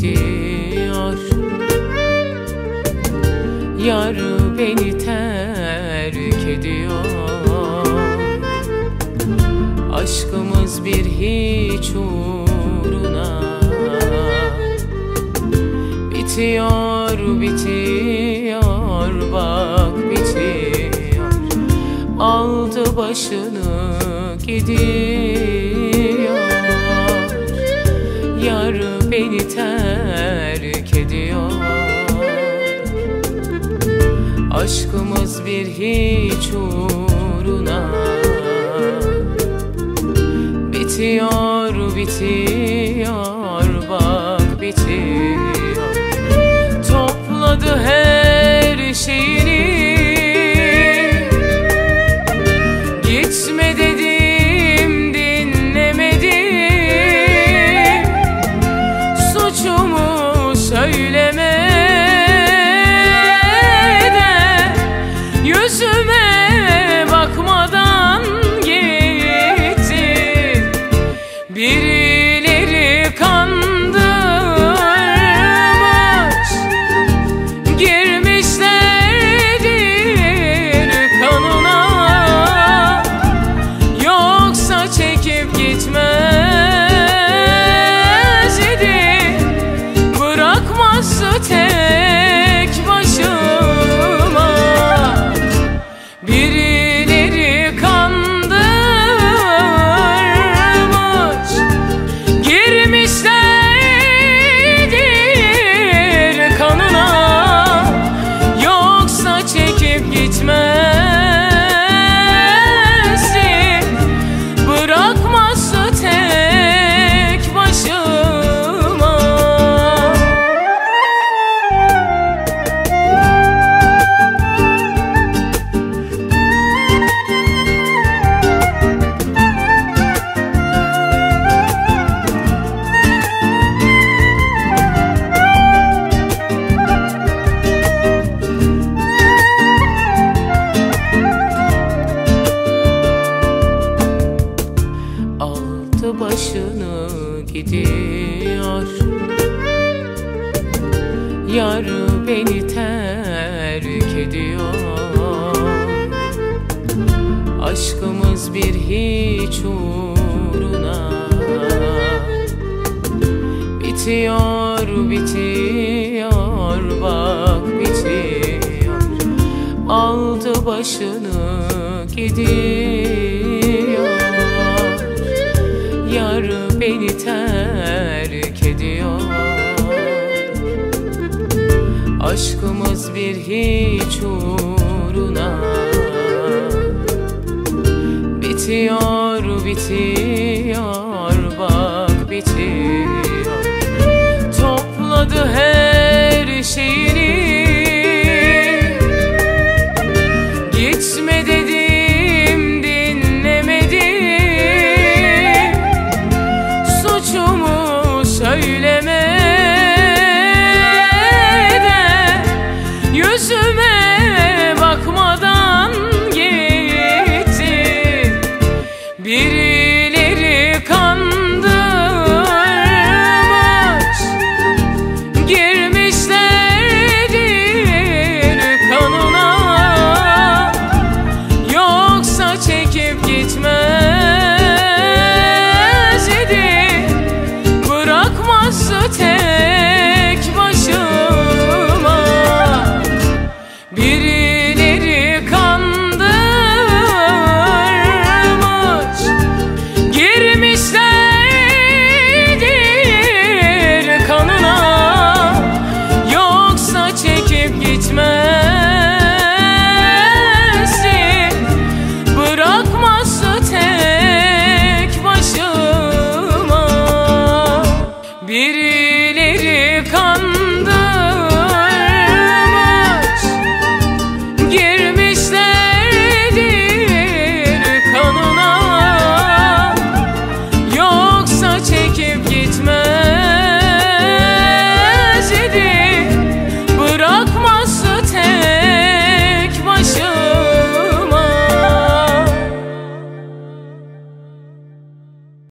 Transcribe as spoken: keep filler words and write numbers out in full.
gidiyor. Yar beni terk ediyor. Aşkımız bir hiç uğruna bitiyor, bitiyor, bak bitiyor. Aldı başını gidiyor. Yar beni terk ediyor. Aşkımız bir hiç uğruna bitiyor, bitiyor, bak bitiyor. Topladı her şeyini, gitme dedim dinlemedi. Suçumu söyleme de, yüzüme bakmadan gitti. Birileri kandırmış, girmişlerdir kanına. Yoksa çekip gitmez idi, bırakmazdı tek başıma. Birileri kandırmış, girmişlerdir kanına. Yoksa çekip gitmezdi, bırakmazdı tek başıma. Aldı başını gidiyor. Yar beni terk ediyor. Aşkımız bir hiç uğruna bitiyor, bitiyor, bak bitiyor. Aldı başını gidiyor. Yar beni terk ediyor. Aşkımız bir hiç uğruna bitiyor, bitiyor, bak bitiyor. Topladı her şeyini,